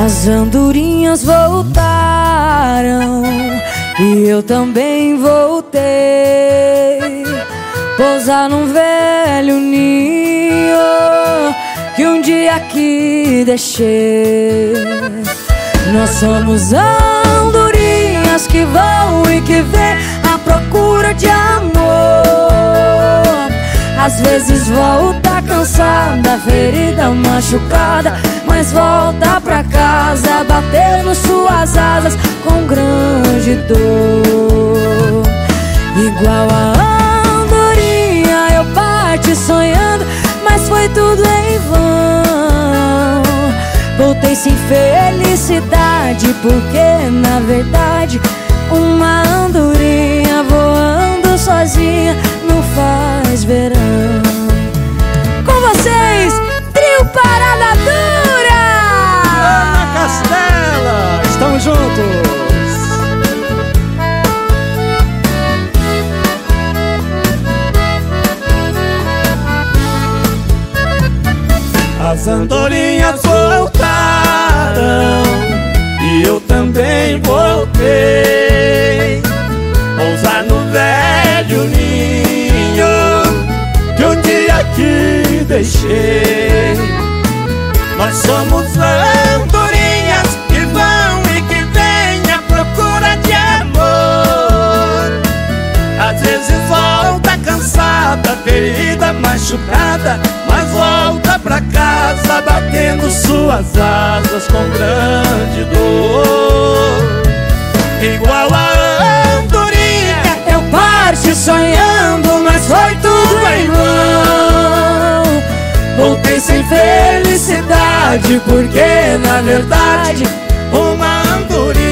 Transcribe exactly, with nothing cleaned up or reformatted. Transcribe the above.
As andorinhas voltaram e eu também voltei. Pousar num velho ninho que um dia aqui deixei. Nós somos andorinhas que vão e que vêm à procura de amor. Às vezes volta cansada, ferida, machucada, mas volta pra casa batendo suas asas com grande dor. Igual a andorinha eu parti sonhando, mas foi tudo em vão. Voltei sem felicidade, porque na verdade uma andorinha voando sozinha não faz verão. Com vocês, Trio Parada Dura! Ana Castela, estamos juntos! As andorinhas voltaram e eu também voltei. Pousar no velho ninho que um dia aqui deixei. Nós somos andorinhas que vão e que vêm à procura de amor. Às vezes volta cansada, ferida, machucada, mas volta pra casa batendo suas asas com grande dor. Igual a andorinha eu parti sonhando, mas foi tudo em vão. Voltei sem felicidade, porque na verdade uma andorinha